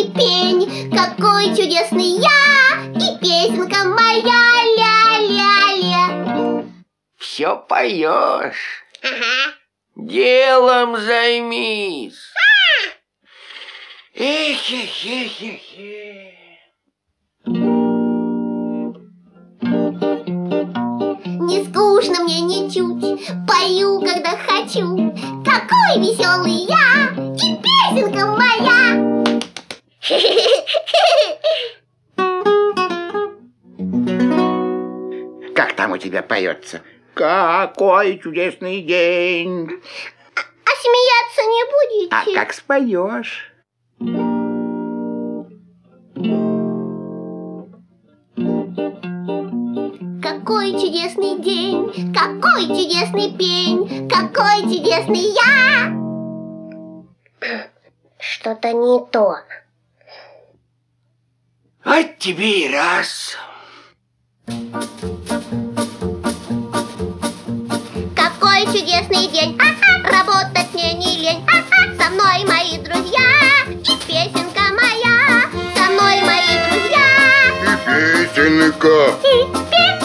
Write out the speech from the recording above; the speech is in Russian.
чудесный пень, какой чудесный я, и песенка моя ля-ля-ля. Все поешь. Ага. Делом займись. Эх-эх-эх-эх-эх. Не скучно мне ничуть, пою, когда хочу. Какой веселый я, и песенка моя. Как там у тебя поется? Какой чудесный день! А смеяться не будете? А как споешь? Какой чудесный день, какой чудесный пень, какой чудесный я. Что-то не то. Вот тебе и раз. Какой чудесный день, работать мне не лень. Со мной мои друзья, и песенка моя. Со мной мои друзья, И песенка. и песенка.